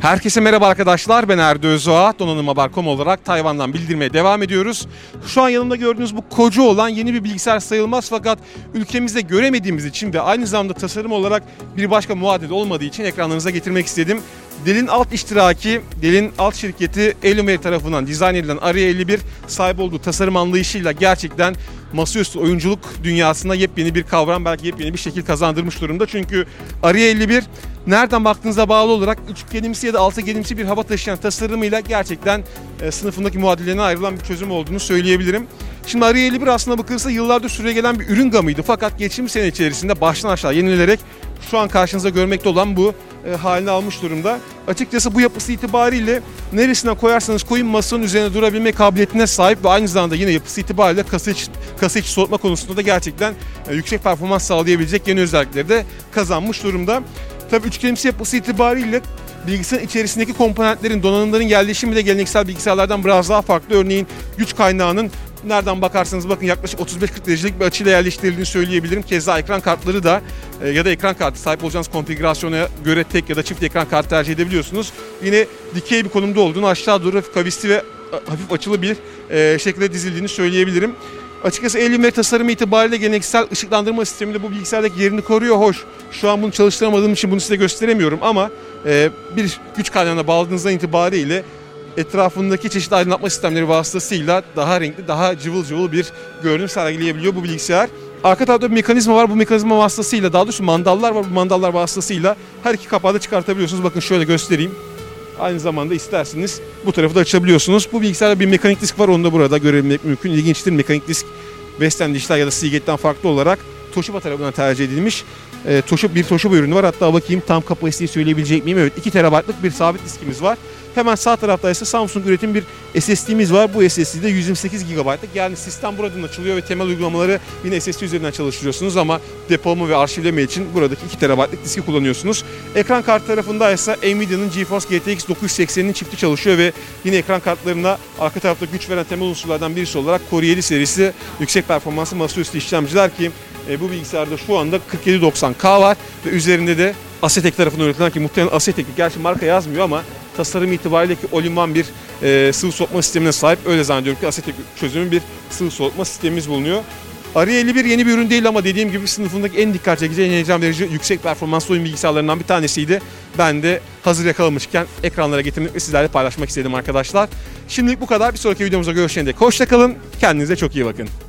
Herkese merhaba arkadaşlar, ben Erdo Özoğa. Donanımhaber.com olarak Tayvan'dan bildirmeye devam ediyoruz. Şu an yanımda gördüğünüz bu koca olan yeni bir bilgisayar sayılmaz, fakat ülkemizde göremediğimiz için ve aynı zamanda tasarım olarak bir başka muadili olmadığı için ekranlarınıza getirmek istedim. Dell'in alt iştiraki, Dell'in alt şirketi Alienware tarafından dizayn edilen Arria 51 sahip olduğu tasarım anlayışıyla gerçekten masaüstü oyunculuk dünyasına yepyeni bir kavram, belki yepyeni bir şekil kazandırmış durumda. Çünkü Arria 51 nereden baktığınıza bağlı olarak üçgenimsi ya da altıgenimsi bir hava taşıyan tasarımıyla gerçekten sınıfındaki muadillerine ayrılan bir çözüm olduğunu söyleyebilirim. Şimdi Arria 51 aslında bakılırsa yıllardır süregelen bir ürün gamıydı, fakat geçtiğimiz sene içerisinde baştan aşağı yenilerek şu an karşınızda görmekte olan bu halini almış durumda. Açıkçası bu yapısı itibariyle neresine koyarsanız koyun masanın üzerine durabilme kabiliyetine sahip ve aynı zamanda yine yapısı itibariyle kasa içi soğutma konusunda da gerçekten yüksek performans sağlayabilecek yeni özellikleri de kazanmış durumda. Tabii üçgenimsi yapısı itibariyle bilgisayarın içerisindeki komponentlerin, donanımların yerleşimi de geleneksel bilgisayarlardan biraz daha farklı. Örneğin güç kaynağının nereden bakarsanız bakın yaklaşık 35-40 derecelik bir açıyla yerleştirildiğini söyleyebilirim. Keza ekran kartları da ya da ekran kartı sahip olacağınız konfigürasyona göre tek ya da çift ekran kartı tercih edebiliyorsunuz. Yine dikey bir konumda olduğunu, aşağı doğru hafif kavisli ve hafif açılı bir şekilde dizildiğini söyleyebilirim. Açıkçası Alienware tasarımı itibariyle geleneksel ışıklandırma sistemiyle bu bilgisayardaki yerini koruyor. Hoş, şu an bunu çalıştıramadığım için bunu size gösteremiyorum ama bir güç kaynağına bağladığınızdan itibariyle etrafındaki çeşitli aydınlatma sistemleri vasıtasıyla daha renkli, daha cıvıl cıvıl bir görünüm sergileyebiliyor bu bilgisayar. Arka tarafta bir mekanizma var. Bu mekanizma vasıtasıyla, daha doğrusu mandallar var. Bu mandallar vasıtasıyla her iki kapağı da çıkartabiliyorsunuz. Bakın şöyle göstereyim. Aynı zamanda isterseniz bu tarafı da açabiliyorsunuz. Bu bilgisayarda bir mekanik disk var. Onu da burada görebilmek mümkün. İlginçtir. Mekanik disk Western Digital ya da Seagate'den farklı olarak Toshiba tarafından tercih edilmiş. Bir Toshiba ürünü var. Hatta bakayım tam kapasiteyi söyleyebilecek miyim? Evet, 2 TB'lık bir sabit diskimiz var. Hemen sağ tarafta ise Samsung üretim bir SSD'miz var. Bu SSD'de 128 GB'lık. Yani sistem buradan açılıyor ve temel uygulamaları yine SSD üzerinden çalıştırıyorsunuz ama depolama ve arşivleme için buradaki 2 TB'lık diski kullanıyorsunuz. Ekran kartı tarafında ise Nvidia'nın GeForce GTX 980'nin çifti çalışıyor ve yine ekran kartlarına arka tarafta güç veren temel unsurlardan birisi olarak Core 7 serisi yüksek performanslı masaüstü işlemciler ki bu bilgisayarda şu anda 4790K var ve üzerinde de Asetek tarafından üretilen, ki muhtemelen Asetek, gerçi marka yazmıyor ama tasarım itibariyle ki all-in-one bir sıvı soğutma sistemine sahip. Öyle zannediyorum ki Asetek çözümü bir sıvı soğutma sistemimiz bulunuyor. Arria 51 yeni bir ürün değil ama dediğim gibi sınıfındaki en dikkat çekici, en heyecan verici yüksek performanslı oyun bilgisayarlarından bir tanesiydi. Ben de hazır yakalamışken ekranlara getirmek ve sizlerle paylaşmak istedim arkadaşlar. Şimdilik bu kadar. Bir sonraki videomuzda görüşene dek hoşça kalın. Kendinize çok iyi bakın.